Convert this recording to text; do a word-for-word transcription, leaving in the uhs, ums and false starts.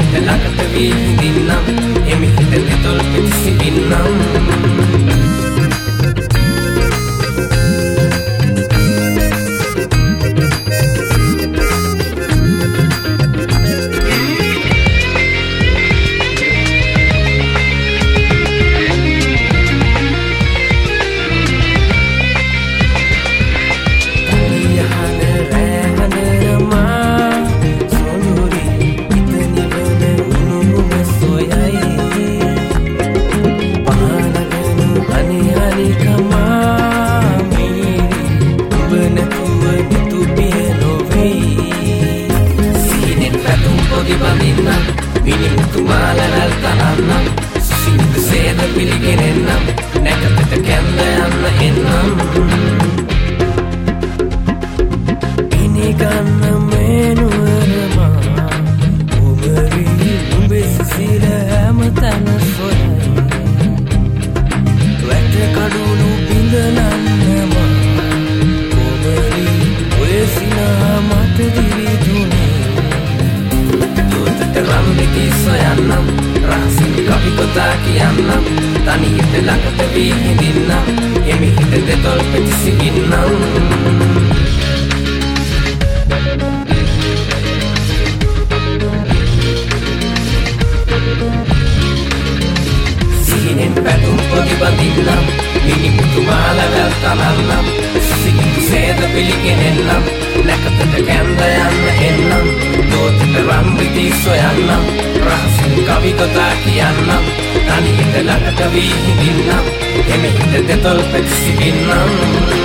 හිත ළඟට වී හිඳින්නම් එමි හිත දෙතොල් පිටිසි ඉන්නම් Tumalalal tanam Singgu seda piligin enam Nekapita kenda yanna ennam Ini kanna menu erama Umari umbesi sila hamatana sorai Wette kadulu bindanannama Umari oyesina mata diri duni Rambiti soyannam rahasin kapi kota කියන්නම් තනි හිත ළඟට වී හිඳින්නම් එමි හිත දෙතොල් පිටිසි ඉන්නම් සිහිනෙන් පැතුම් පොඩි බඳින්නම් මිනිමුතු මාලවැල් තනන්නම් සිහිතු සේද පිළිගෙනෙන්නම් නැකතට කැන්ද යන්න එන්නම් දෝතිට රම්රිති සොයන්නම් රහසින් කවි කතා කියන්නම් තනි හිත ළඟට වී හිඳින්නම් එමි හිත දෙතොල් පිටිසි ඉන්නම්